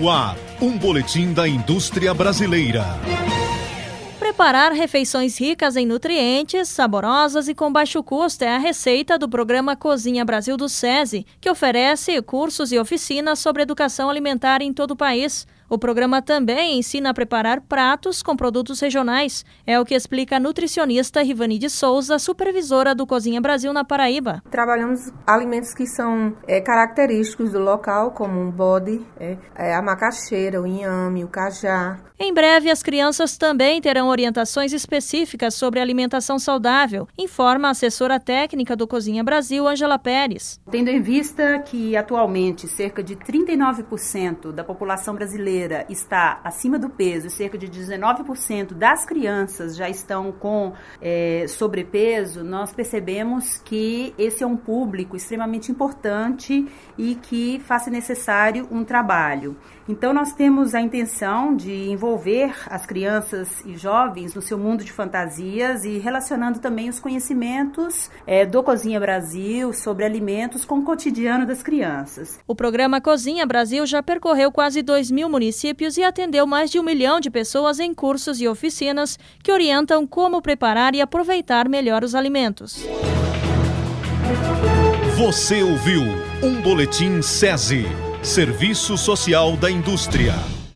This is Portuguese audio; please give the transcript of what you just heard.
No ar, um boletim da indústria brasileira. Preparar refeições ricas em nutrientes, saborosas e com baixo custo é a receita do programa Cozinha Brasil do SESI, que oferece cursos e oficinas sobre educação alimentar em todo o país. O programa também ensina a preparar pratos com produtos regionais. É o que explica a nutricionista Rivani de Souza, supervisora do Cozinha Brasil na Paraíba. Trabalhamos alimentos que são característicos do local, como o bode, a macaxeira, o inhame, o cajá. Em breve, as crianças também terão orientações específicas sobre alimentação saudável, informa a assessora técnica do Cozinha Brasil, Ângela Pérez. Tendo em vista que atualmente cerca de 39% da população brasileira está acima do peso e cerca de 19% das crianças já estão com sobrepeso, nós percebemos que esse é um público extremamente importante e que faz necessário um trabalho. Então nós temos a intenção de envolver as crianças e jovens no seu mundo de fantasias e relacionando também os conhecimentos do Cozinha Brasil sobre alimentos com o cotidiano das crianças. O programa Cozinha Brasil já percorreu quase 2.000 municípios e atendeu mais de 1 milhão de pessoas em cursos e oficinas que orientam como preparar e aproveitar melhor os alimentos. Você ouviu um boletim SESI, Serviço Social da Indústria.